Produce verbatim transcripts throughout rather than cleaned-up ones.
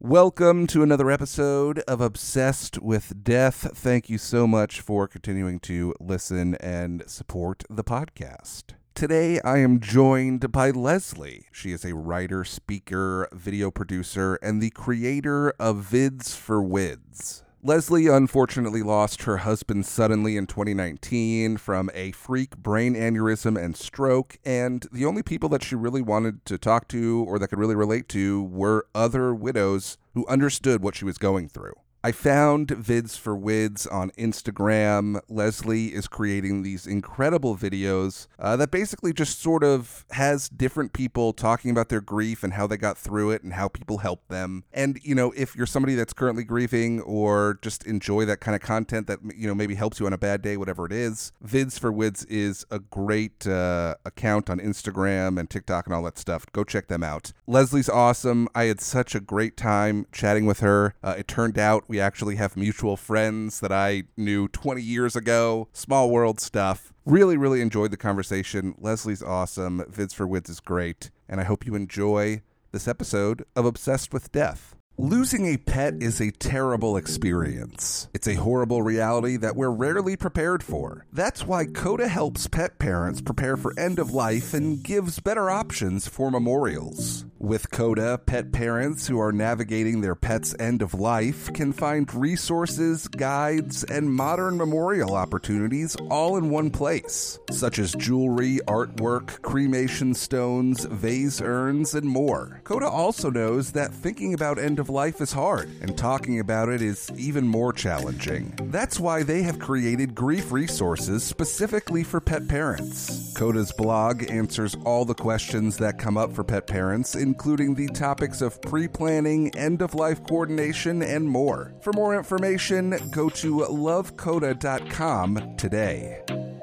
Welcome to another episode of Obsessed with Death. Thank you so much for continuing to listen and support the podcast. Today, I am joined by Leslie. She is a writer, speaker, video producer, and the creator of Vids for Wids. Leslie unfortunately lost her husband suddenly in twenty nineteen from a freak brain aneurysm and stroke, and the only people that she really wanted to talk to or that could really relate to were other widows who understood what she was going through. I found Vids for Wids on Instagram. Leslie is creating these incredible videos uh, that basically just sort of has different people talking about their grief and how they got through it and how people helped them. And, you know, if you're somebody that's currently grieving or just enjoy that kind of content that, you know, maybe helps you on a bad day, whatever it is, Vids for Wids is a great uh, account on Instagram and TikTok and all that stuff. Go check them out. Leslie's awesome. I had such a great time chatting with her. Uh, it turned out we actually have mutual friends that I knew twenty years ago. Small world stuff. Really, really enjoyed the conversation. Leslie's awesome. Vids for Wids is great. And I hope you enjoy this episode of Obsessed with Death. Losing a pet is a terrible experience. It's a horrible reality that we're rarely prepared for. That's why CODA helps pet parents prepare for end of life and gives better options for memorials. With CODA, pet parents who are navigating their pet's end of life can find resources, guides, and modern memorial opportunities all in one place, such as jewelry, artwork, cremation stones, vase urns, and more. CODA also knows that thinking about end of life is hard, and talking about it is even more challenging. That's why they have created grief resources specifically for pet parents. CODA's blog answers all the questions that come up for pet parents, including the topics of pre-planning, end-of-life coordination, and more. For more information, go to love coda dot com today.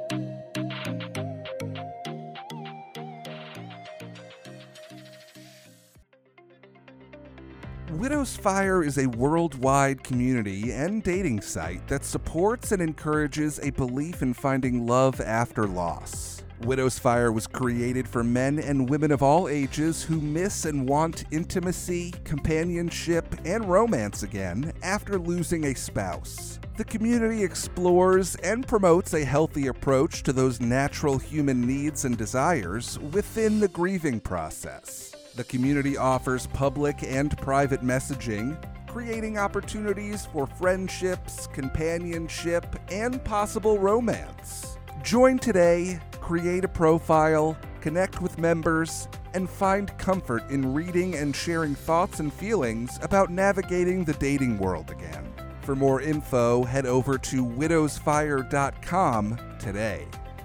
Widow's Fire is a worldwide community and dating site that supports and encourages a belief in finding love after loss. Widow's Fire was created for men and women of all ages who miss and want intimacy, companionship, and romance again after losing a spouse. The community explores and promotes a healthy approach to those natural human needs and desires within the grieving process. The community offers public and private messaging, creating opportunities for friendships, companionship, and possible romance. Join today, create a profile, connect with members, and find comfort in reading and sharing thoughts and feelings about navigating the dating world again. For more info, head over to widows fire dot com today.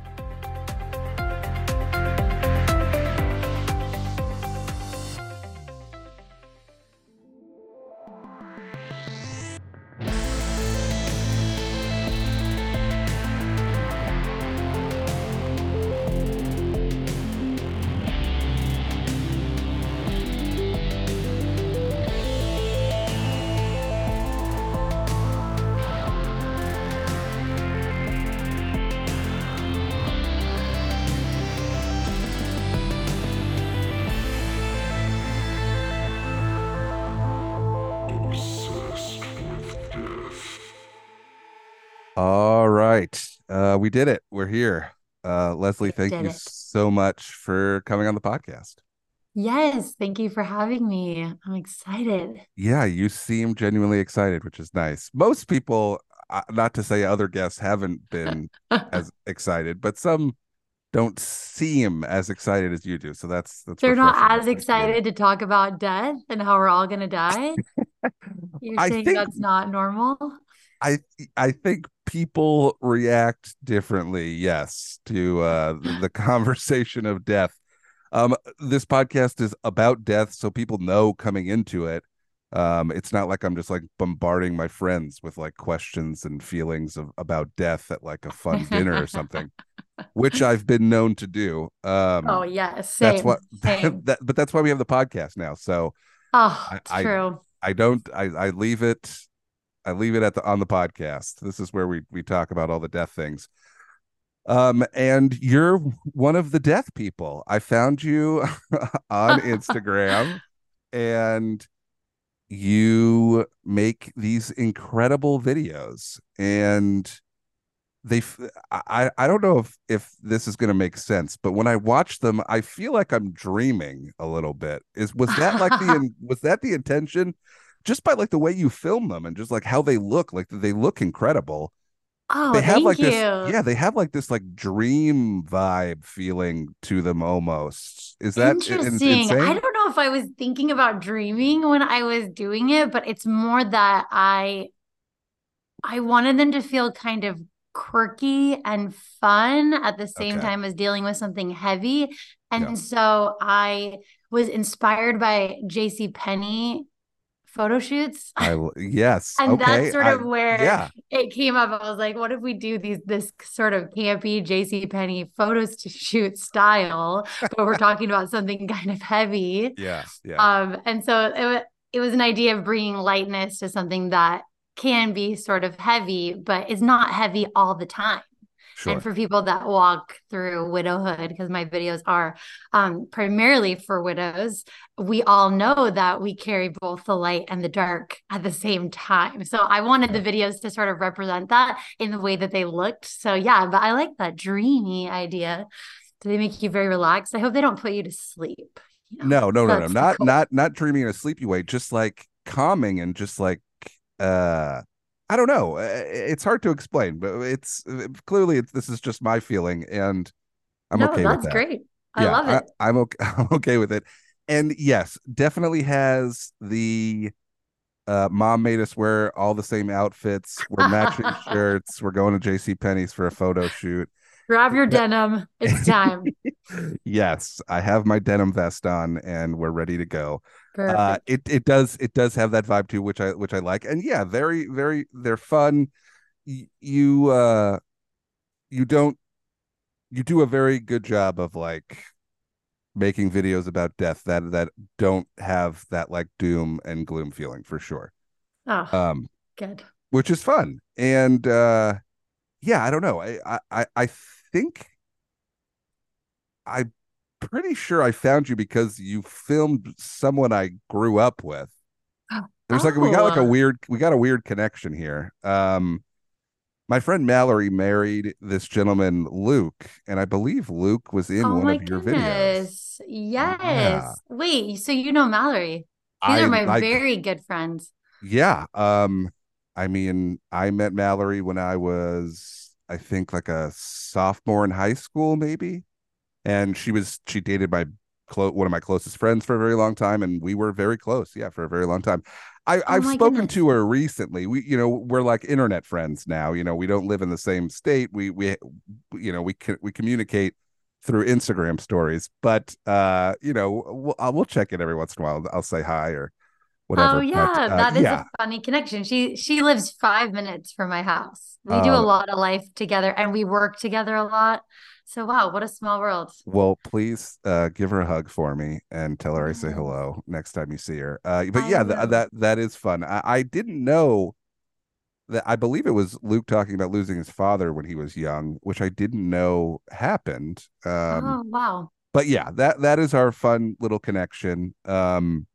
All right. Uh, we did it. We're here. Uh, Leslie, thank Did you it. so much for coming on the podcast. Yes, thank you for having me. I'm excited. Yeah, you seem genuinely excited, which is nice. Most people, uh, not to say other guests haven't been as excited, but some don't seem as excited as you do. So that's that's They're not refreshing as to hear. excited to talk about death and how we're all gonna die. You're I saying think that's not normal? I I think people react differently, yes, to uh, the conversation of death. Um, this podcast is about death, so people know coming into it. Um, it's not like I'm just like bombarding my friends with like questions and feelings of about death at like a fun dinner or something, which I've been known to do. Oh, Um, yes, that's what same, same. that, but that's why we have the podcast now. So Oh, I it's I, true. I don't I, I leave it I leave it at the on the podcast. This is where we we talk about all the death things. Um, and you're one of the death people. I found you on Instagram, and you make these incredible videos, and they f- I I don't know if if this is going to make sense, but when I watch them, I feel like I'm dreaming a little bit. Is was that like the in, was that the intention? Just by like the way you film them and just like how they look, like they look incredible. They Oh, have thank like this, you. yeah, they have like this like dream vibe feeling to them almost. Is that in, Interesting. I insane? don't know if I was thinking about dreaming when I was doing it, but it's more that I I wanted them to feel kind of quirky and fun at the same Okay. time as dealing with something heavy. Yeah. And so I was inspired by J C Penney photo shoots. I yes. And that's Okay. sort I of where yeah. it came up. I was like, what if we do these this sort of campy J C Penney photos to shoot style, but we're talking about something kind of heavy. Yeah. Yeah. Um, and so it, wa- it was an idea of bringing lightness to something that can be sort of heavy, but is not heavy all the time. And Sure. for people that walk through widowhood, because my videos are um, primarily for widows, we all know that we carry both the light and the dark at the same time. So I wanted the Yeah. videos to sort of represent that in the way that they looked. So yeah, but I like that dreamy idea. Do they make you very relaxed? I hope they don't put you to sleep. You know, No, no, no, no. that's the Not goal. not not dreaming in a sleepy way, just like calming and just like uh I don't know. Uh, It's hard to explain, but it's uh, clearly it's, this is just my feeling, and I'm No, okay with that's that. great. I Yeah, love I, it. I'm okay. I'm okay with it. And yes, definitely has the uh mom made us wear all the same outfits. We're matching shirts. We're going to J C Penney's for a photo shoot. Grab your denim. It's time. Yes, I have my denim vest on and we're ready to go. Uh Perfect. it it does it does have that vibe too, which I which I like. And yeah, very very they're fun. Y- You uh you don't you do a very good job of like making videos about death that that don't have that like doom and gloom feeling for sure. Oh, Um good. which is fun. And uh yeah, I don't know. I I I think I'm pretty sure I found you because you filmed someone I grew up with. There's like we got like a Oh, weird we got a weird connection here. Um my friend Mallory married this gentleman Luke, and I believe Luke was in oh one my of your videos. goodness. Yeah. Yes. Wait, so you know Mallory? These are I my like very good friends. yeah. Um I mean, I met Mallory when I was I think like a sophomore in high school maybe. And she was she dated my clo- one of my closest friends for a very long time, and we were very close, yeah, for a very long time. I, Oh I've my spoken goodness. to her recently. We, you know, we're like internet friends now. You know, we don't live in the same state. We, we, you know, we can we communicate through Instagram stories, but uh, you know, we'll, I'll, we'll check in every once in a while. I'll say hi or Oh whatever. But yeah, uh, that is a yeah, funny connection. She she lives five minutes from my house. We do a um, lot of life together and we work together a lot. So wow, what a small world. well, please uh, give her a hug for me and tell her I say Yes, hello next time you see her. Uh, but I yeah, th- will. that that is fun. I, I didn't know that. I believe it was Luke talking about losing his father when he was young, which I didn't know happened. Um, Oh wow. but yeah, that that is our fun little connection. Um,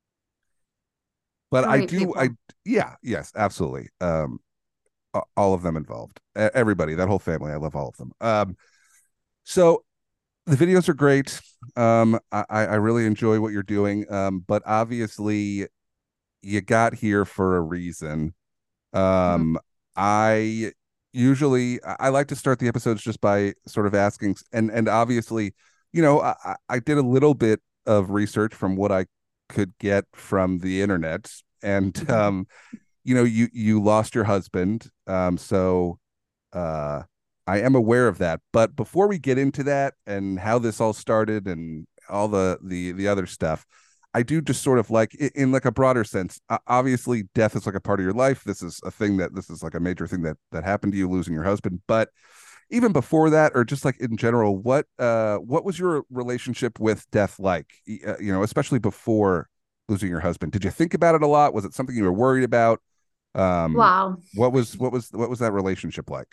but I Great do, I people. yeah, yes, absolutely. Um, all of them involved, everybody, that whole family, I love all of them. Um, so the videos are great. Um, I I really enjoy what you're doing. Um, but obviously you got here for a reason. Mhm. Um, I usually I like to start the episodes just by sort of asking, and and obviously, you know, I, I did a little bit of research from what I could get from the internet, and um, you know, you you lost your husband, um, so uh, I am aware of that. But before we get into that and how this all started and all the the the other stuff, I do just sort of like in like a broader sense. Obviously, death is like a part of your life. This is a thing that this is like a major thing that that happened to you, losing your husband. But even before that, or just like in general, what uh what was your relationship with death like? Uh, You know, especially before losing your husband. Did you think about it a lot? Was it something you were worried about? Um, Wow. what was what was what was that relationship like?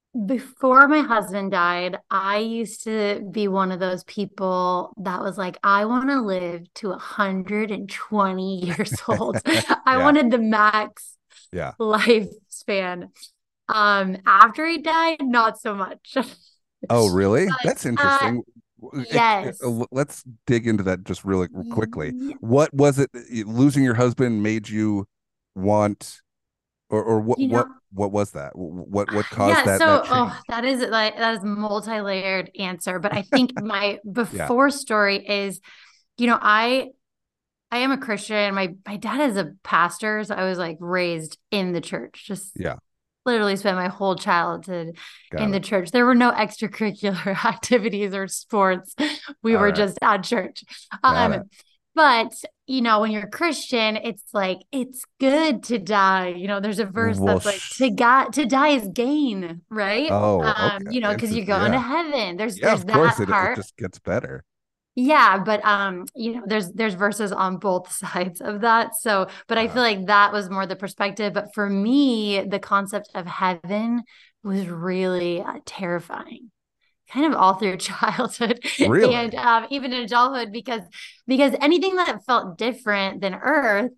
Before my husband died, I used to be one of those people that was like, I want to live to one hundred twenty years old. I Yeah. wanted the max Yeah. lifespan. Um, after he died, not so much. Oh, really? But That's uh, interesting. It- it- yes. uh, let's dig into that just really quickly. Ye- What was it losing your husband made you want, or or what You what know, what was that? What what caused yeah, that that so oh, change? that is like that is multi-layered answer, but I think my Yeah. before story is, you know, I I am a Christian. My my dad is a pastor, so I was like raised in the church. Just Yeah. literally spent my whole childhood in Got the it. church. There were no extracurricular activities or sports. We All were right. just at church. Got it. Um, but you know, when you're Christian, it's like it's good to die. You know, there's a verse Well, that's like sh to God to die is gain, right? oh, Um, okay. you know, because you're Interesting. going to Yeah. heaven. There's Yeah, there's of course that it it part. just gets better. Yeah, but um, you know, there's there's verses on both sides of that. So, but I Uh-huh. feel like that was more the perspective. But for me, the concept of heaven was really uh, terrifying, kind of all through childhood and Really? um, even in adulthood, because because anything that felt different than Earth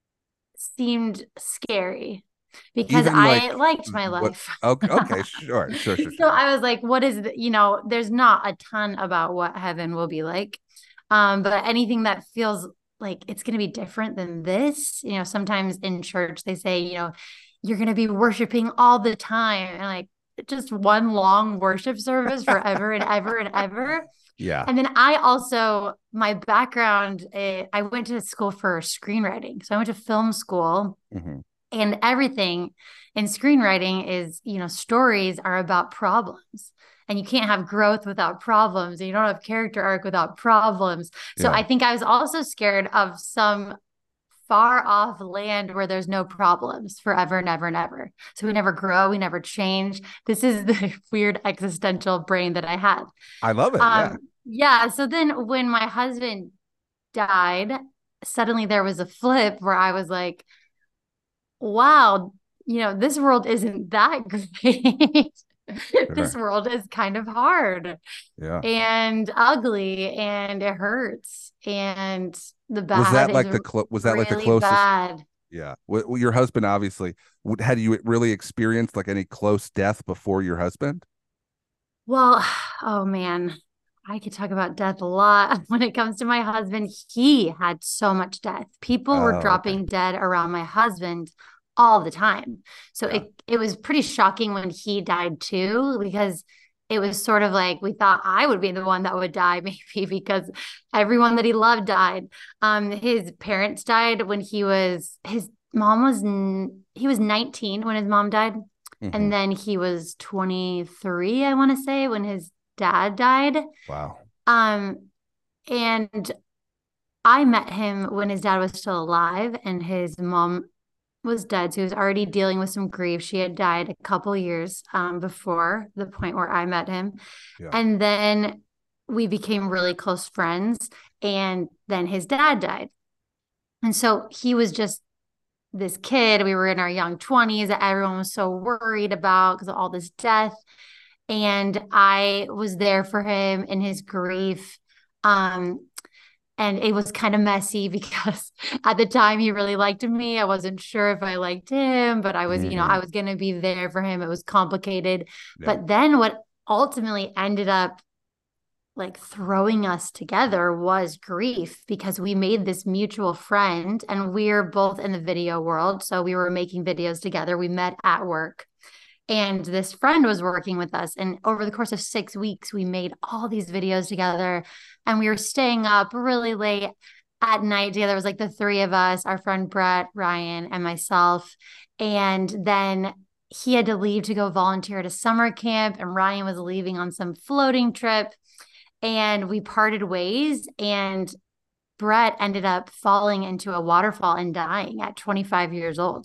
seemed scary because Even like I liked my what life. okay, okay, sure, sure, sure, So sure. I was like, what is the, you know, there's not a ton about what heaven will be like. Um, but anything that feels like it's going to be different than this, you know, sometimes in church they say, you know, you're going to be worshiping all the time and like just one long worship service forever and ever and ever. Yeah. And then I also, my background, eh, I went to school for screenwriting. So I went to film school Hmm. and everything in screenwriting is, you know, stories are about problems. And you can't have growth without problems. And you don't have character arc without problems. So Yeah. I think I was also scared of some far off land where there's no problems forever and ever and ever. So we never grow, we never change. This is the weird existential brain that I had. I love it. Yeah. Um, yeah. So then when my husband died, suddenly there was a flip where I was like, wow, you know, this world isn't that great. This Sure. world is kind of hard Yeah. and ugly and it hurts. And the Was bad that is like the clo was that like the really closest? bad. Yeah. Well, well, your husband obviously would had you really experienced like any close death before your husband? Well, oh man, I could talk about death a lot. When it comes to my husband, he had so much death. People were Oh, okay. dropping dead around my husband all the time. So Yeah. it it was pretty shocking when he died too, because it was sort of like we thought I would be the one that would die, maybe because everyone that he loved died. Um, his parents died when he was his mom was he was nineteen when his mom died. Hmm. And then he was twenty-three, I want to say, when his dad died. Wow. Um, and I met him when his dad was still alive and his mom was dead. So he was already dealing with some grief. She had died a couple years um, before the point where I met him. Yeah. And then we became really close friends. And then his dad died. And so he was just this kid. We were in our young twenties that everyone was so worried about because of all this death. And I was there for him in his grief. Um, and it was kind of messy because at the time he really liked me. I wasn't sure if I liked him, but I was, you know, I Hmm. was going to be there for him. It was complicated. Yeah. But then what ultimately ended up like throwing us together was grief because we made this mutual friend and we're both in the video world. So we were making videos together. We met at work and this friend was working with us. And over the course of six weeks, we made all these videos together and we were staying up really late at night together. It was like the three of us, our friend Brett, Ryan, and myself. And then he had to leave to go volunteer at a summer camp, and Ryan was leaving on some floating trip and we parted ways and Brett ended up falling into a waterfall and dying at twenty-five years old.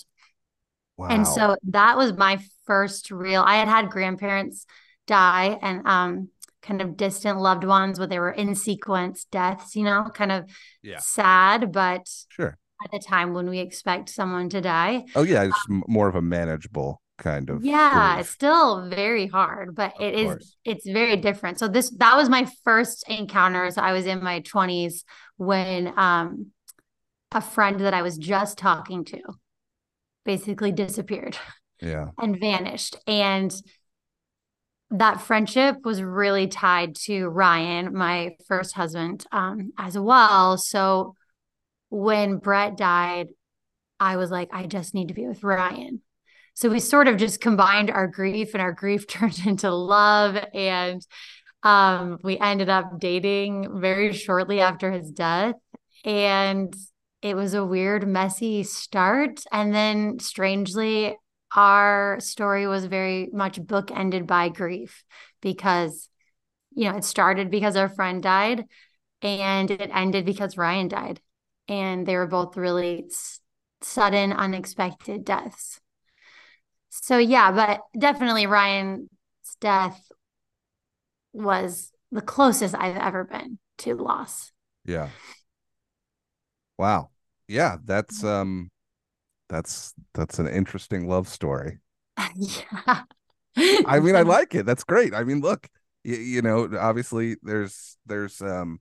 And Wow. so that was my first real, I had had grandparents die and um, kind of distant loved ones, but they were in sequence deaths, you know, kind of Yeah. sad, but Sure. at the time when we expect someone to die. Oh yeah, it's m- more of a manageable. kind of Yeah, it's grief. still very hard, but Of it is course. it's very different. So this that was my first encounter. So I was in my twenties when um a friend that I was just talking to basically disappeared Yeah. and vanished. And that friendship was really tied to Ryan, my first husband, um, as well. So when Brett died, I was like, I just need to be with Ryan. So we sort of just combined our grief, and our grief turned into love. And um, we ended up dating very shortly after his death. And it was a weird, messy start. And then strangely, our story was very much bookended by grief because, you know, it started because our friend died and it ended because Ryan died. And they were both really s- sudden, unexpected deaths. So, yeah, but definitely Ryan's death was the closest I've ever been to loss. Yeah. Wow. Yeah, that's um that's that's an interesting love story. Yeah. I mean, I like it. That's great. I mean, look, you, you know, obviously there's there's um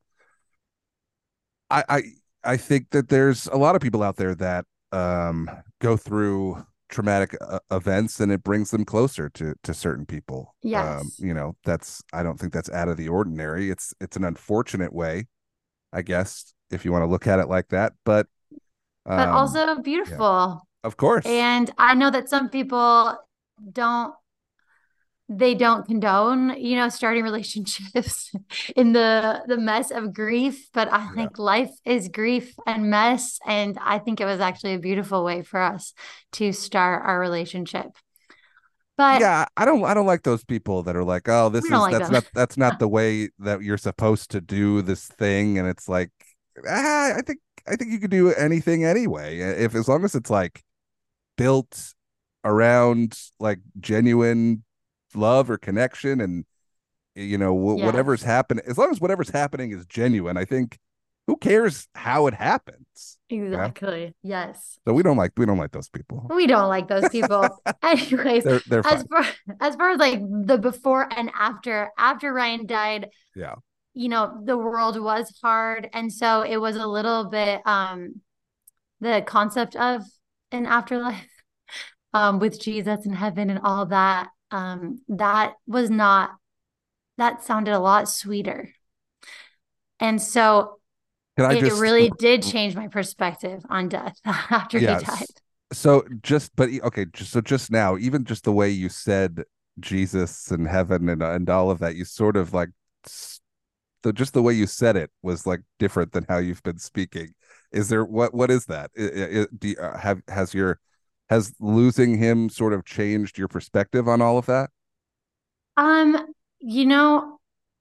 I I I think that there's a lot of people out there that um go through traumatic uh, events and it brings them closer to to certain people. Um, Yes. you know, that's I don't think that's out of the ordinary. It's it's an unfortunate way, I guess, if you want to look at it like that, but But um also yeah, beautiful. of course. And I know that some people don't they don't condone, you know, starting relationships in the the mess of grief, but I Yeah. think life is grief and mess, and I think it was actually a beautiful way for us to start our relationship. But Yeah, I don't I don't like those people that are like, "Oh, we this don't is like that's them. not that's not the way that you're supposed to do this thing." And it's like, ah, I think I think you could do anything anyway. If as long as it's like built around like genuine love or connection and you know wh- whatever's Yes, happening, as long as whatever's happening is genuine, I think who cares how it happens? Yeah. exactly. Yes. So we don't like we don't like those people. We don't like those people. Anyways, They're they're as fine. far as far as like the before and after, after Ryan died, Yeah. you know, the world was hard. And so it was a little bit um the concept of an afterlife um with Jesus in heaven and all that. Um, that was not that sounded a lot sweeter. And so Can I it just really did change my perspective on death after he died. yes. So just but okay, just so just now, even just the way you said Jesus and heaven and and all of that, you sort of like the just the way you said it was like different than how you've been speaking. Is there what what is that? I- I- do you, uh, have has your has losing him sort of changed your perspective on all of that? Um, you know,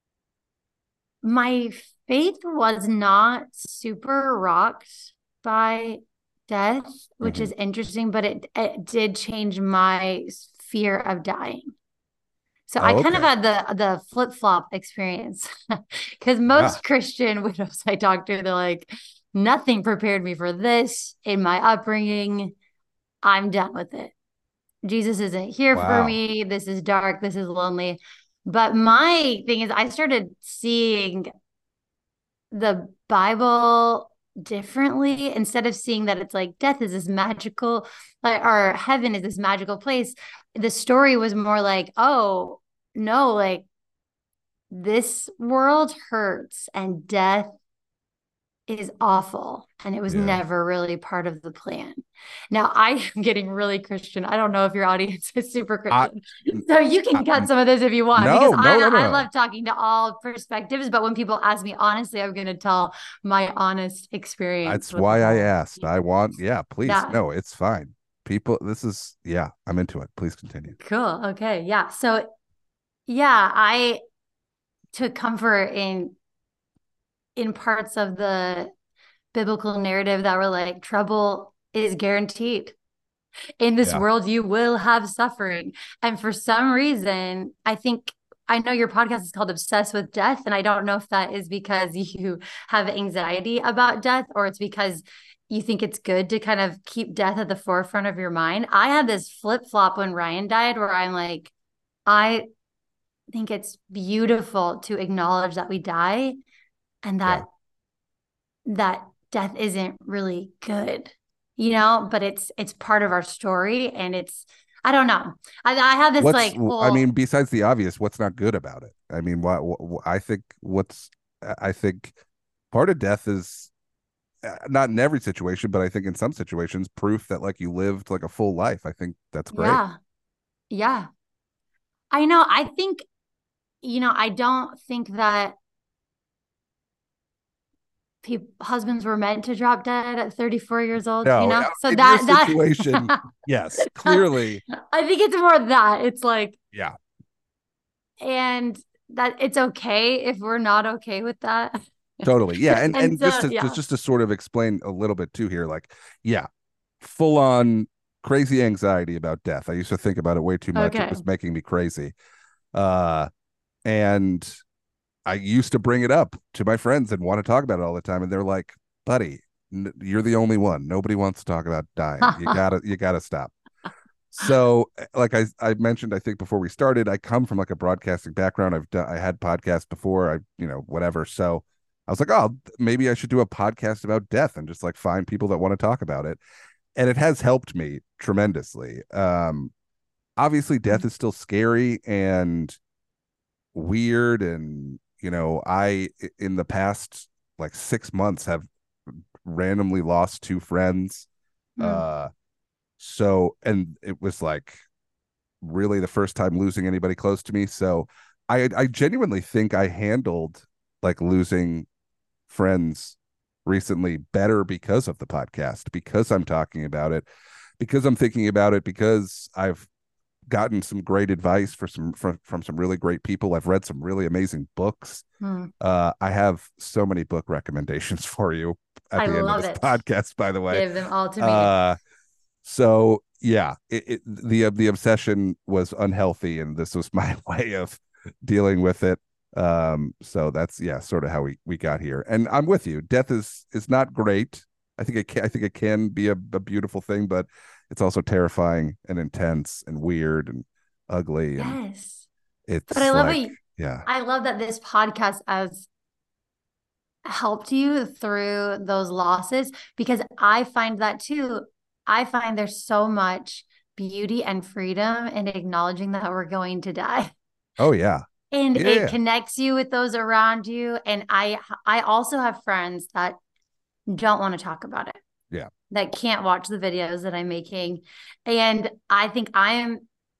my faith was not super rocked by death, which Hmm. is interesting, but it it did change my fear of dying. So I Oh, kind of okay. had the the flip-flop experience because Yeah. most Christian widows I talked to, they're like, nothing prepared me for this in my upbringing. I'm done with it. Jesus isn't here for Wow. me. This is dark. This is lonely. But my thing is, I started seeing the Bible differently instead of seeing that it's like death is this magical, like, or heaven is this magical place. The story was more like, oh, no, like this world hurts and death is awful and it was Yeah. never really part of the plan. Now I am getting really Christian. I don't know if your audience is super I, Christian. So you I can cut some of this if you want because no, no, I no, no, I no. love talking to all perspectives, but when people ask me honestly, I'm going to tell my honest experience That's with the why I whole asked. I want, yeah, please. yeah. No, it's fine. People, this is, yeah, I'm into it. Please continue. Cool. Okay. Yeah. So yeah, I took comfort in in parts of the biblical narrative that were like trouble is guaranteed. In this Yeah. world, you will have suffering. And for some reason, I think I know your podcast is called Obsessed with Death, and I don't know if that is because you have anxiety about death or it's because you think it's good to kind of keep death at the forefront of your mind. I had this flip flop when Ryan died where I'm like, I think it's beautiful to acknowledge that we die and that yeah. that death isn't really good, you know, but it's it's part of our story, and it's I don't know. I, I have this what's, like whole... I mean, besides the obvious, what's not good about it? I mean, what, what I think what's I think part of death is not in every situation, but I think in some situations, proof that like you lived like a full life. I think that's great. Yeah. Yeah. I know. I think, you know, I don't think that people, husbands were meant to drop dead at thirty-four years old, no, you know? So in that, your situation, that, yes, clearly. I think it's more that. It's like, yeah. And that it's okay if we're not okay with that. Totally. Yeah. And and, and so, just to yeah. just, just to sort of explain a little bit too here, like, yeah, full on crazy anxiety about death. I used to think about it way too much. Okay. It was making me crazy. Uh and I used to bring it up to my friends and want to talk about it all the time. And they're like, buddy, n- you're the only one. Nobody wants to talk about dying. You gotta, you gotta stop. So like I, I mentioned, I think before we started, I come from like a broadcasting background. I've done, I had podcasts before, I, you know, whatever. So I was like, oh, maybe I should do a podcast about death and just like find people that want to talk about it. And it has helped me tremendously. Um, obviously death is still scary and weird. And, you know, I, in the past like six months have randomly lost two friends. Mm. Uh, So, and it was like really the first time losing anybody close to me. So I, I genuinely think I handled like losing friends recently better because of the podcast, because I'm talking about it, because I'm thinking about it, because I've gotten some great advice for some from, from some really great people. I've read some really amazing books. Hmm. Uh, I have so many book recommendations for you at I the end of this it. podcast, by the way. Give them all to me. Uh, So yeah, it, it, the the obsession was unhealthy, and this was my way of dealing with it. Um, so that's yeah, sort of how we, we got here. And I'm with you. Death is is not great. I think it can, I think it can be a, a beautiful thing, but it's also terrifying and intense and weird and ugly. And yes, it's but I love like, it. Yeah, I love that this podcast has helped you through those losses, because I find that too. I find there's so much beauty and freedom in acknowledging that we're going to die. Oh yeah. And yeah. it connects you with those around you. And I I also have friends that don't want to talk about it. Yeah. That can't watch the videos that I'm making. And I think I am,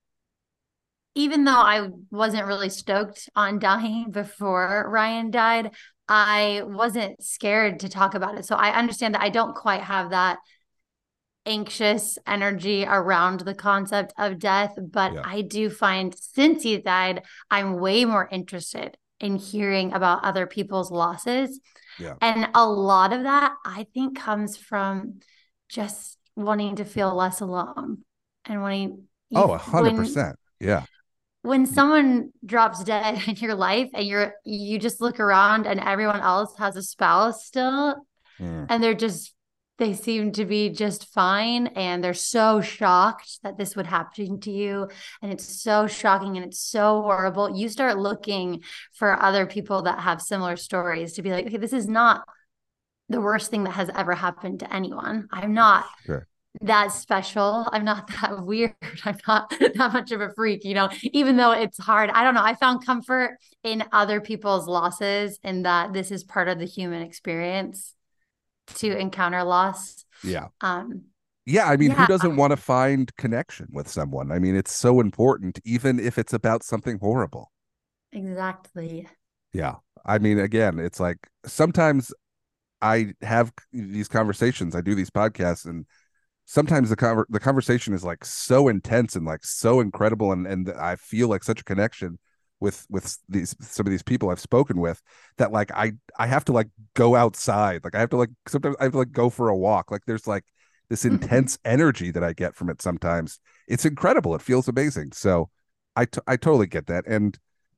even though I wasn't really stoked on dying before Ryan died, I wasn't scared to talk about it. So I understand that I don't quite have that anxious energy around the concept of death, but yeah. I do find since he died, I'm way more interested in hearing about other people's losses. Yeah. And a lot of that I think comes from just wanting to feel less alone and wanting Oh, a hundred percent. Yeah. When someone drops dead in your life and you're you just look around and everyone else has a spouse still, mm. and they're just they seem to be just fine, and they're so shocked that this would happen to you, and it's so shocking and it's so horrible. You start looking for other people that have similar stories to be like, okay, this is not the worst thing that has ever happened to anyone. I'm not sure. that special. I'm not that weird. I'm not that much of a freak, you know, even though it's hard. I don't know. I found comfort in other people's losses, and that this is part of the human experience to encounter loss. Yeah. Um, yeah. I mean, yeah. Who doesn't want to find connection with someone? I mean, it's so important, even if it's about something horrible. Exactly. Yeah. I mean, again, it's like sometimes I have these conversations, I do these podcasts, and sometimes the conver- the conversation is like so intense and like so incredible, and and I feel like such a connection with with these some of these people I've spoken with, that like I I have to like go outside, like I have to like sometimes I have to like go for a walk. Like there's like this intense energy that I get from it sometimes. It's incredible. It feels amazing. So I t- I totally get that. And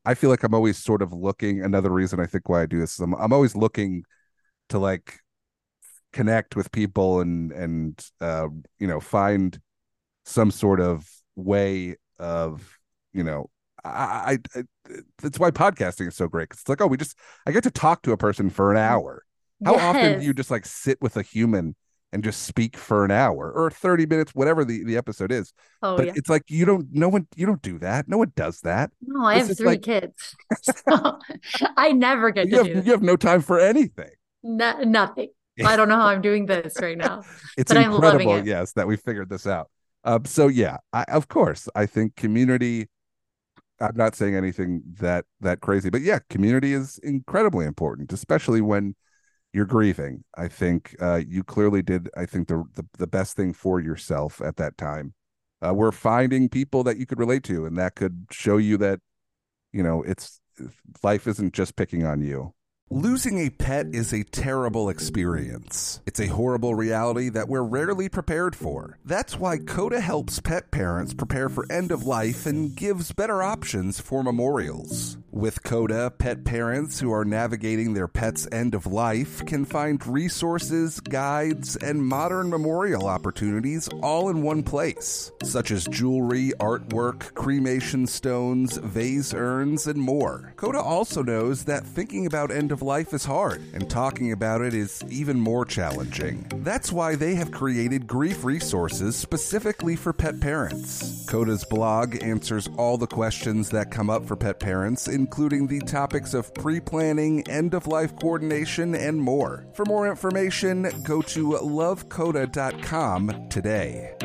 I feel like I'm always sort of looking. Another reason I think why I do this is I'm, I'm always looking to like connect with people and and uh, you know, find some sort of way of, you know, I, I, I that's why podcasting is so great. It's like, oh, we just I get to talk to a person for an hour. How often do Yes. you just like sit with a human and just speak for an hour or thirty minutes, whatever the, the episode is? Oh But yeah. it's like you don't no one you don't do that. No one does that. No, I This have is three like kids. So I never get you to have do you have no time for anything. no, nothing. I don't know how I'm doing this right now, It's but I'm loving incredible, it. yes, that we figured this out. Um, so yeah, I, of course, I think community. I'm not saying anything that that crazy, but yeah, community is incredibly important, especially when you're grieving. I think uh, you clearly did. I think the, the the best thing for yourself at that time. Uh, we're finding people that you could relate to, and that could show you that you know it's life isn't just picking on you. Losing a pet is a terrible experience. It's a horrible reality that we're rarely prepared for. That's why CODA helps pet parents prepare for end of life and gives better options for memorials. With CODA, pet parents who are navigating their pet's end of life can find resources, guides, and modern memorial opportunities all in one place, such as jewelry, artwork, cremation stones, vase urns, and more. CODA also knows that thinking about end of life is hard, and talking about it is even more challenging. That's why they have created grief resources specifically for pet parents. CODA's blog answers all the questions that come up for pet parents, including the topics of pre-planning, end-of-life coordination, and more. For more information, go to love coda dot com today.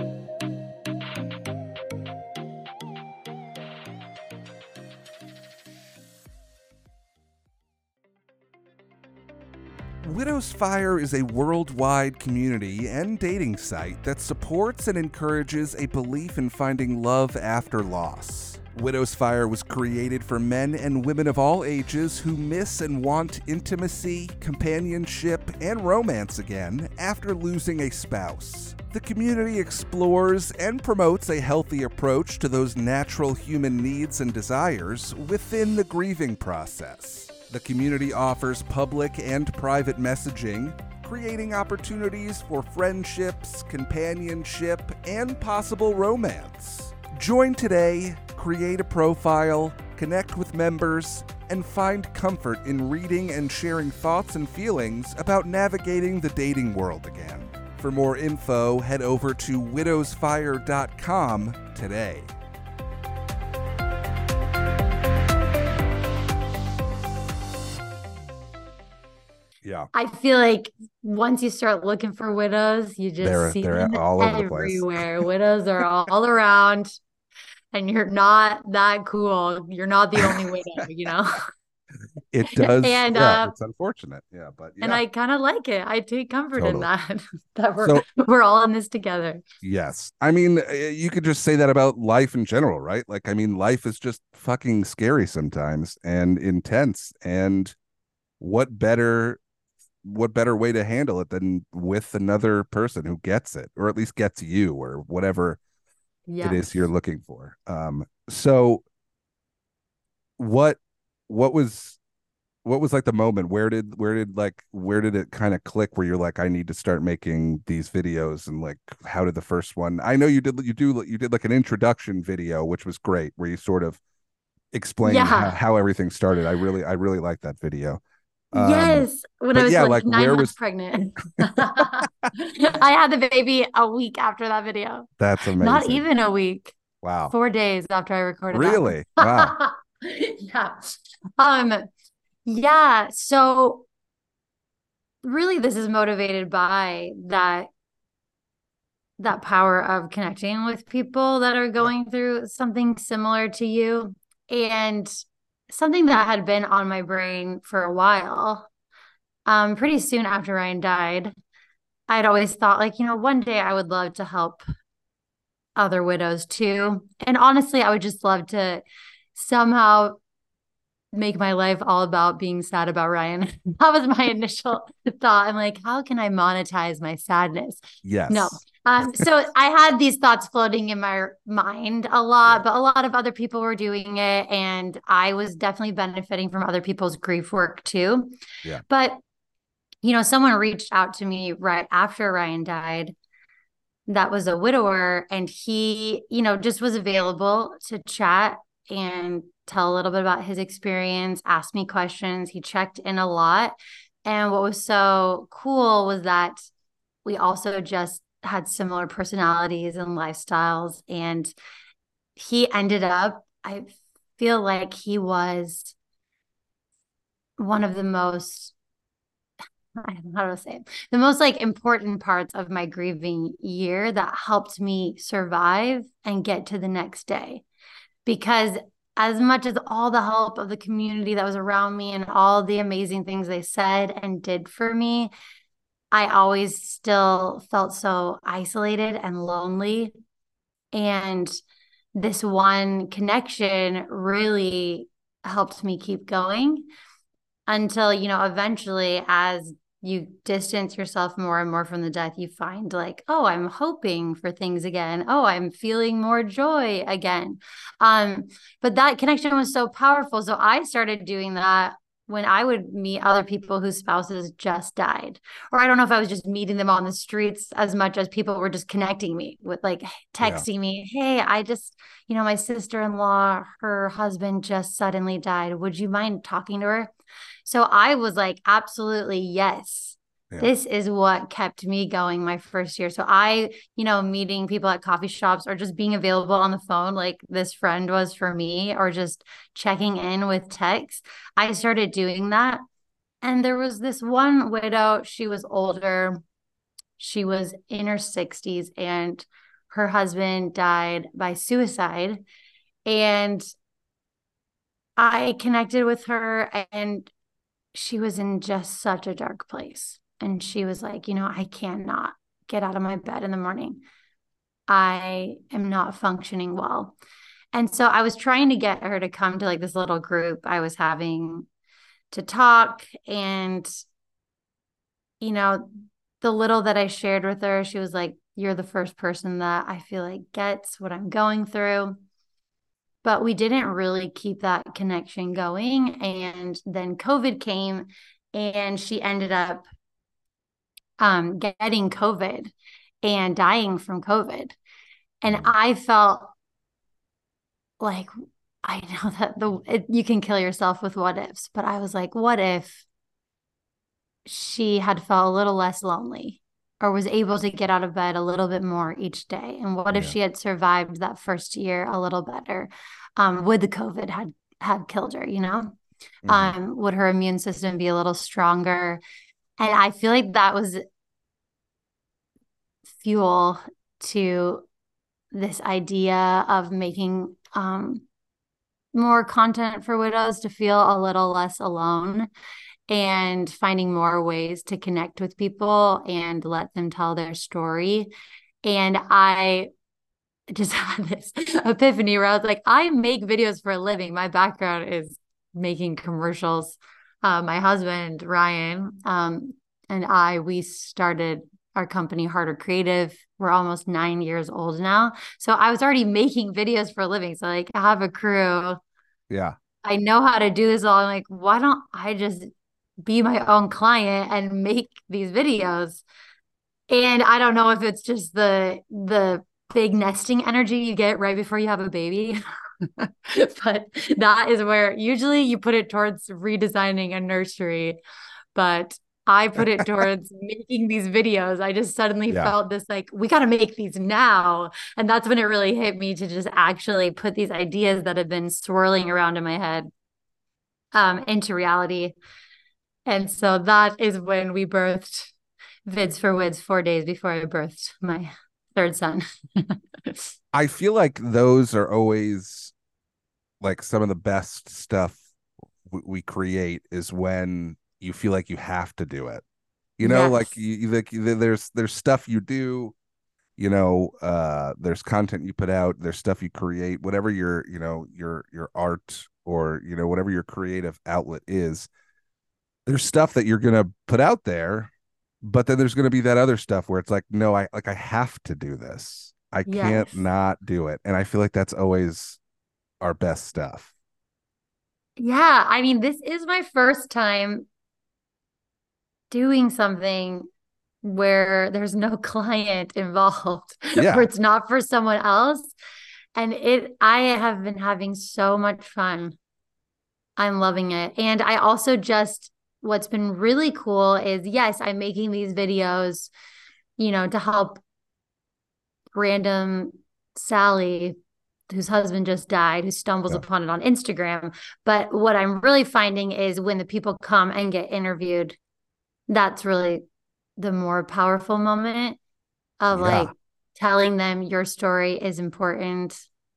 Widow's Fire is a worldwide community and dating site that supports and encourages a belief in finding love after loss. Widow's Fire was created for men and women of all ages who miss and want intimacy, companionship, and romance again after losing a spouse. The community explores and promotes a healthy approach to those natural human needs and desires within the grieving process. The community offers public and private messaging, creating opportunities for friendships, companionship, and possible romance. Join today, create a profile, connect with members, and find comfort in reading and sharing thoughts and feelings about navigating the dating world again. For more info, head over to widows fire dot com today. Yeah. I feel like once you start looking for widows, you just They're see they're them all over the place. everywhere. Widows are all around, and you're not that cool. You're not the only widow, you know? It does. And Yeah, uh it's unfortunate. Yeah, but and yeah, I kind of like it. I take comfort in totally. that that we're So we're all in this together. yes, I mean, uh, you could just say that about life in general, right? Like, I mean, life is just fucking scary sometimes and intense. And what better, what better way to handle it than with another person who gets it, or at least gets you, or whatever it is you're Yes. looking for. Um, so what, what was what was like the moment where did where did like where did it kind of click where you're like, I need to start making these videos? And like, how did the first one, I know you did you do you did like an introduction video, which was great, where you sort of explained how, Yeah. how everything started. I really I really like that video. Um Yes. When I but was yeah, like like nine where months was pregnant. I had the baby a week after that video. that's Not amazing. even a week. Wow. Four days after I recorded that. Really? Wow. Yeah. Um, yeah. So really this is motivated by that that power of connecting with people that are Yeah. going through something similar to you, and something that had been on my brain for a while. Um, pretty soon after Ryan died, I'd always thought, like, you know, one day I would love to help other widows too. And honestly, I would just love to somehow make my life all about being sad about Ryan. That was my initial thought. I'm like, how can I monetize my sadness? No, Yes. Um, so I had these thoughts floating in my mind a Yeah. lot, but a lot of other people were doing it, and I was definitely benefiting from other people's grief work too. Yeah. But, you know, someone reached out to me right after Ryan died that was a widower, and he, you know, just was available to chat and tell a little bit about his experience, ask me questions. He checked in a lot. And what was so cool was that we also just had similar personalities and lifestyles. And he ended up, I feel like he was one of the most, I don't know how to say it, the most like important parts of my grieving year that helped me survive and get to the next day. Because as much as all the help of the community that was around me and all the amazing things they said and did for me, I always still felt so isolated and lonely. And this one connection really helped me keep going until, you know, eventually, as you distance yourself more and more from the death, you find like, oh, I'm hoping for things again. Oh, I'm feeling more joy again. Um, but that connection was so powerful. So I started doing that when I would meet other people whose spouses just died. Or I don't know if I was just meeting them on the streets as much as people were just connecting me with like Yeah. texting me, hey, I just, you know, my sister-in-law, her husband just suddenly died. Would you mind talking to her? So I was like, absolutely, yes. Yeah. This is what kept me going my first year. So I, you know, meeting people at coffee shops or just being available on the phone, like this friend was for me, or just checking in with texts. I started doing that. And there was this one widow, she was older. She was in her sixties, and her husband died by suicide. And I connected with her, and she was in just such a dark place. And she was like, you know, I cannot get out of my bed in the morning. I am not functioning well. And so I was trying to get her to come to like this little group I was having to talk. And, you know, the little that I shared with her, she was like, you're the first person that I feel like gets what I'm going through. But we didn't really keep that connection going. And then COVID came, and she ended up um, getting COVID and dying from COVID. And Mhm. I felt like, I know that the it, you can kill yourself with what ifs, but I was like, what if she had felt a little less lonely or was able to get out of bed a little bit more each day? And what if Yeah. she had survived that first year a little better? Um, would the COVID had had killed her, you know? Mhm. Um, would her immune system be a little stronger? And I feel like that was fuel to this idea of making um, more content for widows to feel a little less alone and finding more ways to connect with people and let them tell their story. And I just had this epiphany where I was like, I make videos for a living. My background is making commercials. Uh, my husband, Ryan, um, and I, we started our company, Harder Creative. We're almost nine years old now. So I was already making videos for a living. So, like, I have a crew. Yeah. I know how to do this all. I'm like, why don't I just be my own client and make these videos? And I don't know if it's just the the big nesting energy you get right before you have a baby. But that is where usually you put it towards redesigning a nursery. But I put it towards making these videos. I just suddenly Yeah. felt this like, we got to make these now. And that's when it really hit me to just actually put these ideas that have been swirling around in my head um, into reality. And so that is when we birthed Vids for Wids four days before I birthed my third son. I feel like those are always like some of the best stuff w- we create is when you feel like you have to do it. You know, like Yes. you, you like you- there's there's stuff you do, you know, uh there's content you put out, there's stuff you create, whatever your, you know, your your art or, you know, whatever your creative outlet is. There's stuff that you're going to put out there but then there's going to be that other stuff where it's like, no, I like I have to do this. I can't Yes. not do it. And I feel like that's always our best stuff. Yeah. I mean, this is my first time doing something where there's no client involved, where Yeah. it's not for someone else. And it, I have been having so much fun. I'm loving it. And I also just, what's been really cool is yes, I'm making these videos, you know, to help random Sally, whose husband just died, who stumbles Yeah. upon it on Instagram. But what I'm really finding is when the people come and get interviewed, that's really the more powerful moment of Yeah. like telling them your story is important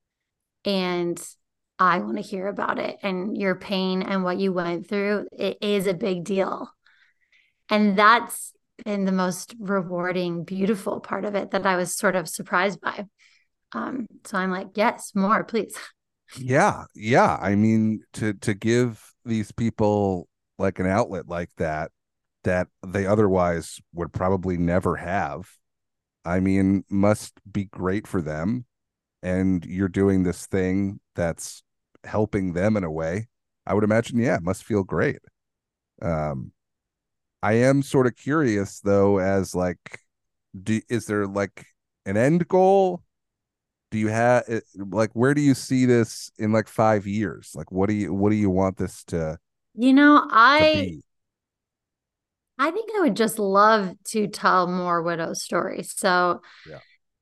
and I want to hear about it. And your pain and what you went through, it is a big deal. And that's been the most rewarding, beautiful part of it that I was sort of surprised by. Um, so I'm like, yes, more, please. Yeah. Yeah. I mean, to to give these people like an outlet like that that they otherwise would probably never have, I mean, must be great for them. And you're doing this thing that's helping them in a way. I would imagine, yeah, it must feel great. Um, I am sort of curious though, as like, do is there like an end goal? Do you have like where do you see this in like five years? Like, what do you what do you want this to You know, to I be? I think I would just love to tell more widow stories. So, Yeah.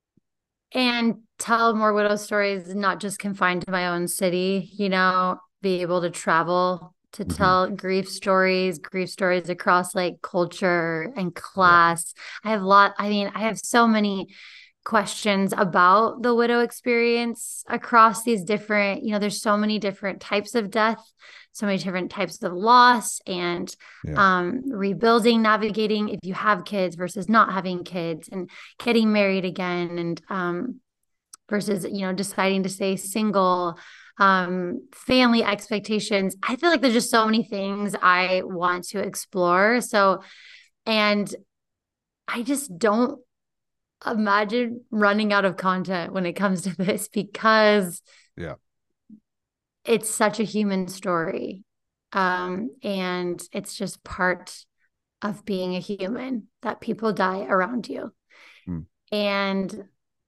and tell more widow stories, not just confined to my own city, you know, be able to travel to Hmm. tell grief stories, grief stories across like culture and Yeah. class. I have a lot, I mean, I have so many questions about the widow experience across these different, you know, there's so many different types of death, so many different types of loss and Yeah. um, rebuilding, navigating if you have kids versus not having kids and getting married again and um, versus, you know, deciding to stay single, um, family expectations. I feel like there's just so many things I want to explore. So, and I just don't imagine running out of content when it comes to this because Yeah. it's such a human story. Um, and it's just part of being a human that people die around you. Mm. And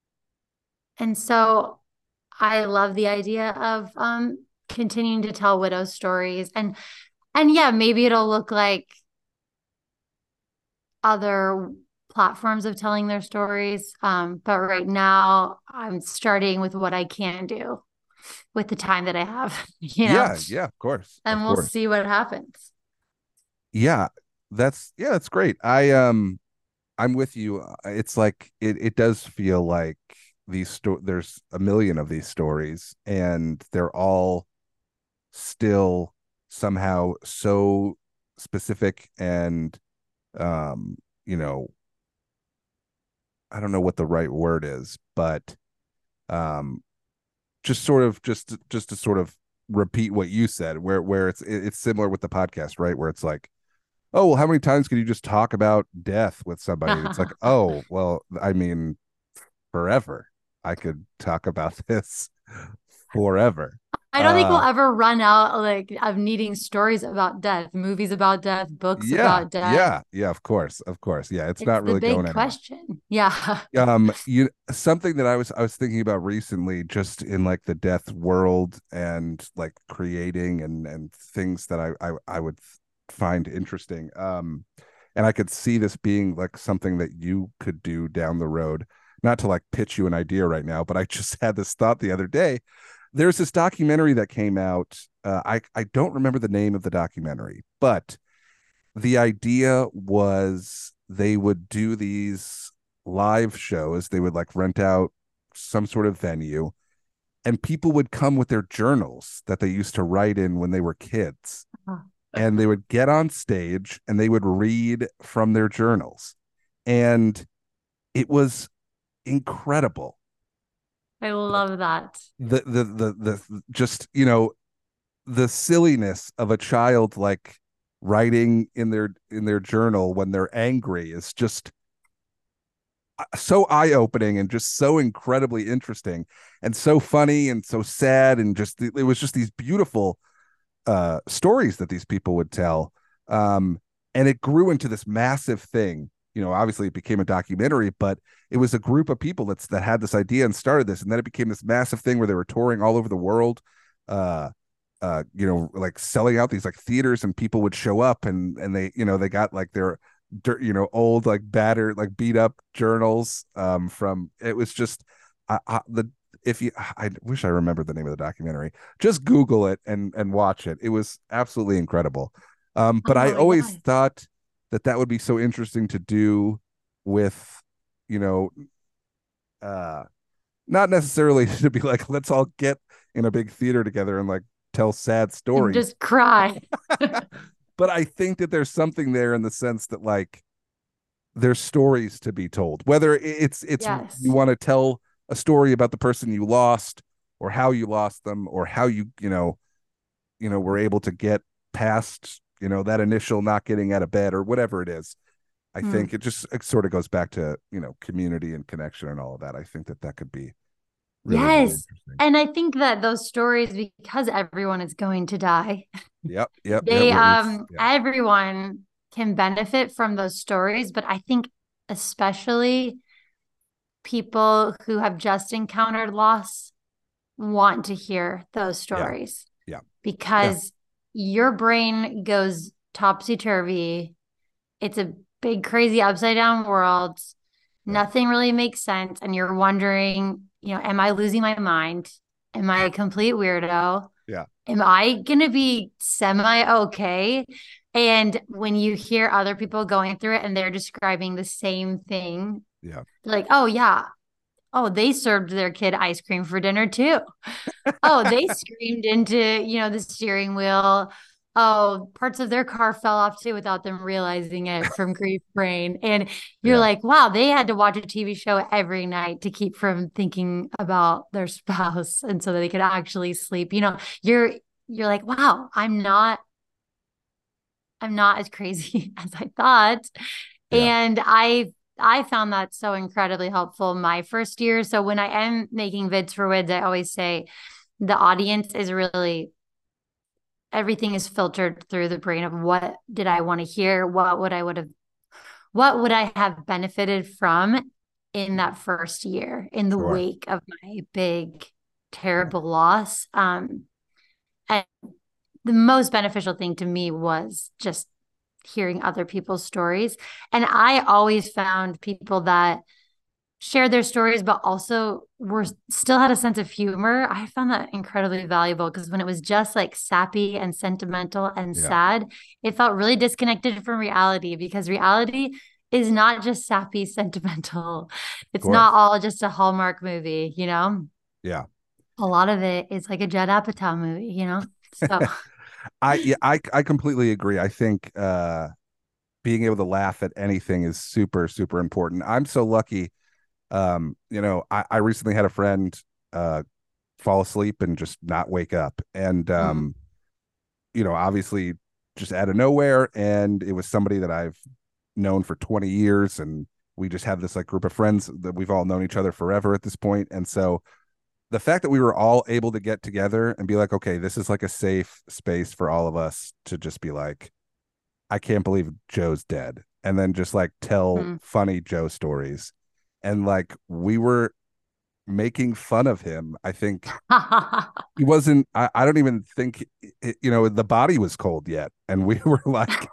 and so I love the idea of um continuing to tell widow stories and and yeah, maybe it'll look like other platforms of telling their stories. Um, but right now I'm starting with what I can do with the time that I have, you know, Yeah. Yeah. Of course. Of and we'll course. see what happens. Yeah. That's yeah. That's great. I um. I'm with you. Uh, It's like it, it does feel like these sto- there's a million of these stories and they're all still somehow so specific and um you know, I don't know what the right word is, but um just sort of just just to sort of repeat what you said where where it's it's similar with the podcast, right? Where it's like, oh, well, how many times can you just talk about death with somebody? It's like, oh, well, I mean, forever. I could talk about this forever. I don't think we'll Uh ever run out like of needing stories about death, movies about death, books yeah, about death. yeah, yeah, of course, of course. Yeah, it's It's not the really going big anywhere. question. Yeah. Um you something that I was I was thinking about recently just in like the death world and like creating and and things that I I, I would find interesting. Um and I could see this being like something that you could do down the road. Not to like pitch you an idea right now, but I just had this thought the other day. There's this documentary that came out. Uh, I I don't remember the name of the documentary, but the idea was they would do these live shows. They would like rent out some sort of venue, and people would come with their journals that they used to write in when they were kids, and they would get on stage and they would read from their journals, and it was incredible. I love that. The the the the just you know the silliness of a child like writing in their in their journal when they're angry is just so eye-opening and just so incredibly interesting and so funny and so sad, and just it was just these beautiful uh stories that these people would tell. Um and it grew into this massive thing. You know, obviously it became a documentary, but it was a group of people that's that had this idea and started this, and then it became this massive thing where they were touring all over the world, uh uh you know, like selling out these like theaters, and people would show up, and and they, you know, they got like their dirt, you know, old like battered like beat up journals um from it was just I, I, the if you I wish I remembered the name of the documentary. Just Google it and and watch it. It was absolutely incredible. Um but I Oh always yeah. thought that that would be so interesting to do with, you know, uh not necessarily to be like, let's all get in a big theater together and like tell sad And stories. just cry. But I think that there's something there in the sense that like there's stories to be told, whether it's it's you Yes. want to tell a story about the person you lost, or how you lost them, or how you you know you know were able to get past, you know, that initial not getting out of bed, or whatever it is. I Hmm. think it just it sort of goes back to, you know, community and connection and all of that. I think that that could be really, really Yes. interesting. And I think that those stories, because everyone is going to die, Yep, yep, yep. they Well, it's um yeah, everyone can benefit from those stories, but I think especially people who have just encountered loss want to hear those yeah, stories yeah, yeah, because your brain goes topsy turvy. It's a big, crazy, upside down world. yeah, Nothing really makes sense. And you're wondering, you know, am I losing my mind? Am I a complete weirdo? yeah, Am I going to be semi okay? And when you hear other people going through it and they're describing the same thing, yeah, like, oh, yeah. Oh, they served their kid ice cream for dinner too. Oh, they screamed into, you know, the steering wheel. Oh, parts of their car fell off too without them realizing it from grief brain. And you're yeah, like, wow, they had to watch a T V show every night to keep from thinking about their spouse and so that they could actually sleep. You know, you're you're like, wow, I'm not I'm not as crazy as I thought. yeah, And I I found that so incredibly helpful my first year. So when I am making vids for Wids, I always say the audience is really everything is filtered through the brain of what did I want to hear? What would I would have what would I have benefited from in that first year in the sure, wake of my big yeah, terrible loss? Um and the most beneficial thing to me was just hearing other people's stories. And I always found people that shared their stories, but also were still had a sense of humor. I found that incredibly valuable because when it was just like sappy and sentimental and yeah, sad, it felt really disconnected from reality because reality is not just sappy, sentimental. of It's not course, all just a Hallmark movie, you know? yeah. A lot of it is like a Judd Apatow movie, you know? So, I yeah, I I completely agree. I think uh being able to laugh at anything is super, super important. I'm so lucky. Um, you know, I, I recently had a friend uh fall asleep and just not wake up. And mm, um, you know, obviously just out of nowhere. And it was somebody that I've known for twenty years, and we just have this like group of friends that we've all known each other forever at this point. And so the fact that we were all able to get together and be like, okay, this is like a safe space for all of us to just be like, I can't believe Joe's dead. And then just like tell mm. funny Joe stories. And like we were making fun of him. I think he wasn't, I, I don't even think, it, you know, the body was cold yet. And we were like,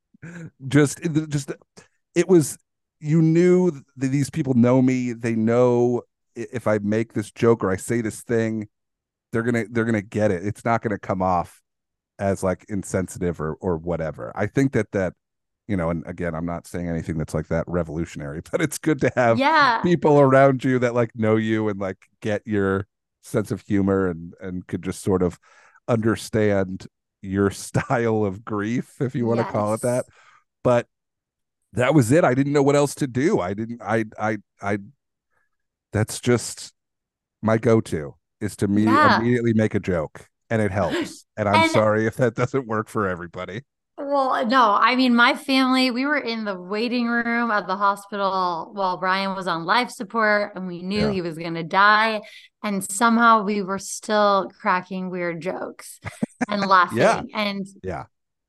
just, just, it was, you knew that these people know me. They know if I make this joke or I say this thing, they're going to, they're going to get it. It's not going to come off as like insensitive or or whatever. I think that that you know, and again, I'm not saying anything that's like that revolutionary, but it's good to have Yeah. people around you that like know you and like get your sense of humor and and could just sort of understand your style of grief, if you want to call it that. Yes. But that was it. I didn't know what else to do. I didn't I I I that's just my go-to is to me Yeah. immediately make a joke, and it helps. And I'm And sorry if that doesn't work for everybody. Well, no, I mean, my family, we were in the waiting room at the hospital while Brian was on life support, and we knew Yeah. he was going to die. And somehow we were still cracking weird jokes and Yeah. laughing. And Yeah.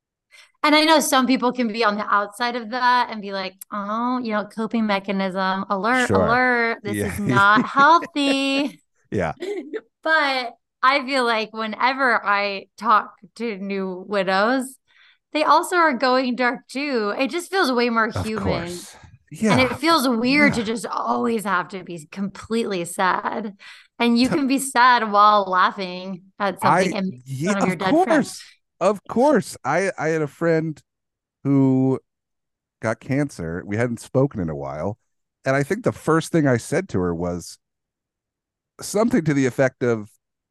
and I know some people can be on the outside of that and be like, oh, you know, coping mechanism, alert, Sure. alert, this Yeah. is not healthy. Yeah. But I feel like whenever I talk to new widows, they also are going dark too. It just feels way more Of human. course. And Yeah. it feels weird to Yeah. just always have to be completely sad. And you T- can be sad while laughing at something I and make yeah, fun of your of dead friend. course. Of course. I I had a friend who got cancer. We hadn't spoken in a while. And I think the first thing I said to her was something to the effect of,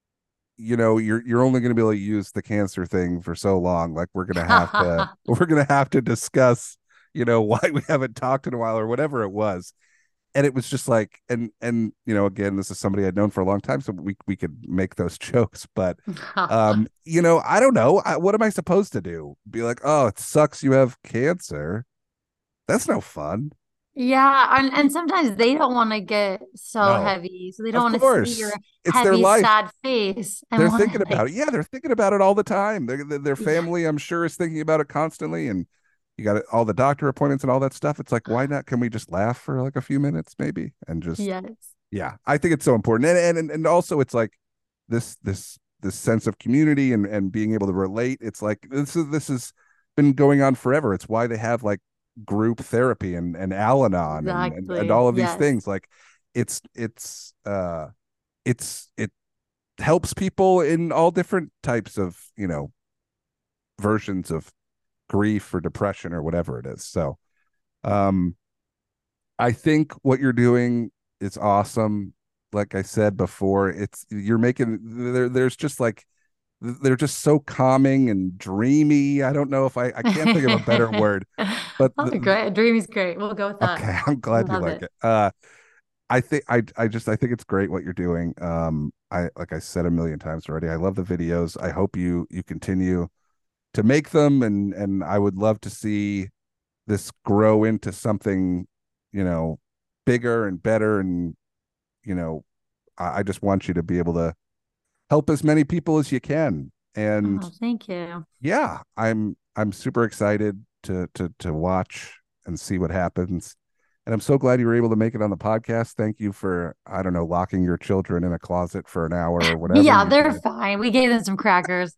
you know, you're you're only going to be able to use the cancer thing for so long. Like we're going to have to we're going to have to discuss, you know, why we haven't talked in a while or whatever it was. And it was just like, and and you know, again, this is somebody I'd known for a long time, so we we could make those jokes. But um, you know, I don't know. I, what am I supposed to do? Be like, oh, it sucks you have cancer. That's no fun. Yeah, and, and sometimes they don't want to get so No, heavy. So they of don't want to see your course. It's their heavy, life. sad face and They're want to thinking like, about it. Yeah, they're thinking about it all the time. Their their yeah, family, I'm sure, is thinking about it constantly. And you got all the doctor appointments and all that stuff. It's like, why not? Can we just laugh for like a few minutes, maybe, and just yes. yeah. I think it's so important. And and and also, it's like this this this sense of community and and being able to relate. It's like this is this has been going on forever. It's why they have like group therapy and and Al-Anon and and, and Exactly. all of these Yes. things. Like it's it's uh it's it helps people in all different types of, you know, versions of grief or depression or whatever it is. So, um, I think what you're doing is awesome. Like I said before, it's you're making there. There's just like they're just so calming and dreamy. I don't know if I I can't think of a better word, but Oh, the, great. Dreamy's great. We'll go with that. okay, I'm glad you Love like it. it. Uh, I think I I just I think it's great what you're doing. Um, I like I said a million times already. I love the videos. I hope you you continue to make them, and and I would love to see this grow into something, you know, bigger and better. And you know, I, I just want you to be able to help as many people as you can. And Oh, thank you. yeah, I'm I'm super excited to to to watch and see what happens. And I'm so glad you were able to make it on the podcast. Thank you for, I don't know, locking your children in a closet for an hour or whatever Yeah, you they're did. fine. We gave them some crackers.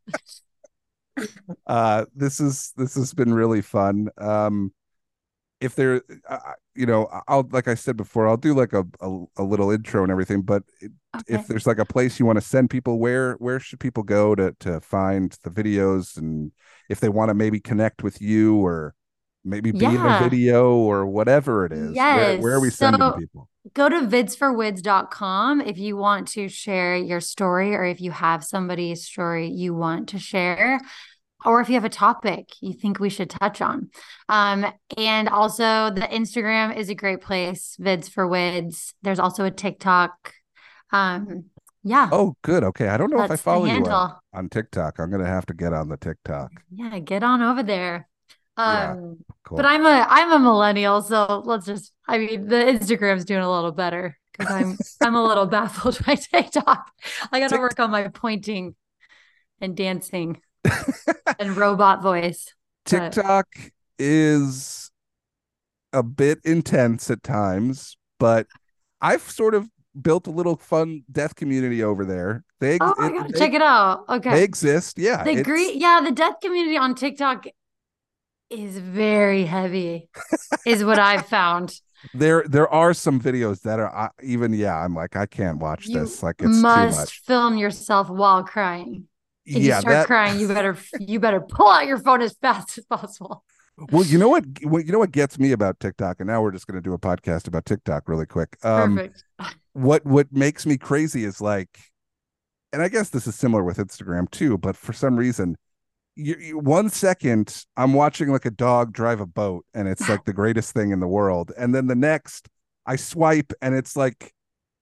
Uh, this is this has been really fun. Um, if there, uh, you know, I'll like I said before, I'll do like a a, a little intro and everything. But it, if Okay. there's like a place you want to send people, where where should people go to to find the videos, and if they want to maybe connect with you or maybe be in a Yeah. video or whatever it is, where where are we Yes. sending So people? go to vids for wids dot com if you want to share your story or if you have somebody's story you want to share or if you have a topic you think we should touch on. Um, and also the Instagram is a great place, Vids for Wids. There's also a TikTok. Um, yeah, Oh, good. Okay, I don't know if I that's the follow you on handle. on TikTok. I'm gonna have to get on the TikTok. Yeah, get on over there. Yeah, Um, but cool. I'm a I'm a millennial, so let's just I mean the Instagram's doing a little better because I'm I'm a little baffled by TikTok. I gotta Tik work on my pointing and dancing and robot voice. But TikTok is a bit intense at times, but I've sort of built a little fun death community over there. They oh, I it, gotta they check it out. Okay. they exist. Yeah, The it's great, yeah, the death community on TikTok is very heavy, is what I've found. there there are some videos that are uh, even yeah, I'm like I can't watch You this. Like it's too must much. film yourself while crying. If you Yeah, start that crying, you better you better pull out your phone as fast as possible. well, you know what what- you know what gets me about TikTok, and now we're just going to do a podcast about TikTok really quick. Um Perfect. what what makes me crazy is like, and I guess this is similar with Instagram too, but for some reason you, you, one second I'm watching like a dog drive a boat and it's like the greatest thing in the world, and then the next I swipe and it's like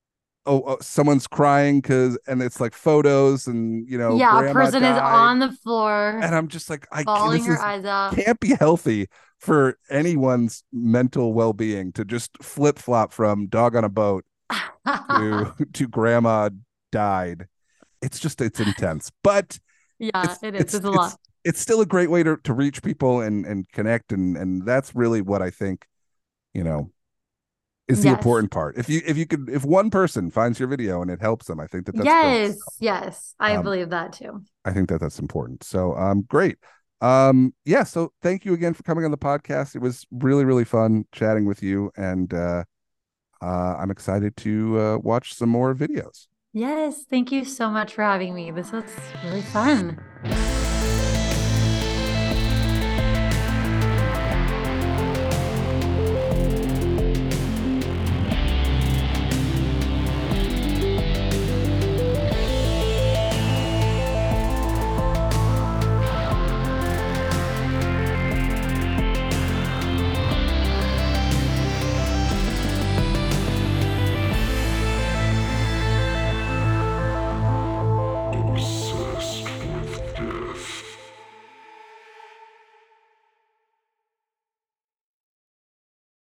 oh, oh someone's crying because and it's like photos and you know Yeah, a grandma person is died, on the floor, and I'm just like I bawling this her is eyes out. can't be healthy for anyone's mental well-being to just flip-flop from dog on a boat to to grandma died. It's just it's intense, but Yeah, it's it is. it's It's a it's lot. it's still a great way to to reach people and and connect, and and that's really what I think, you know, is the Yes. important part. If you if you could if one person finds your video and it helps them, I think that that's great. Yes. Yes. I Um, believe that too. I think that that's important. So um, great. Um, yeah. So thank you again for coming on the podcast. It was really really fun chatting with you, and uh, uh, I'm excited to uh, watch some more videos. Yes. Thank you so much for having me. This was really fun.